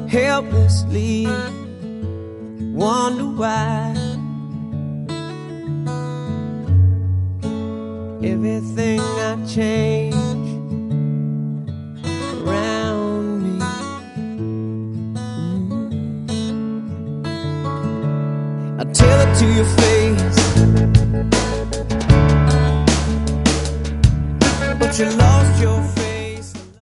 helplessly wonder why everything I change around me. I tell it to your face, but you lost your